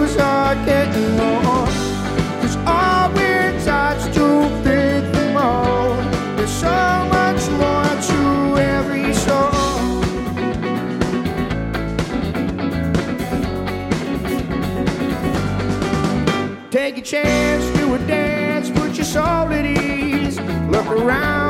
eyes are getting more. 'Cause all we're tought's to pick them all. There's so much more to every song. Take a chance, do a dance, put your soul at ease. Look around.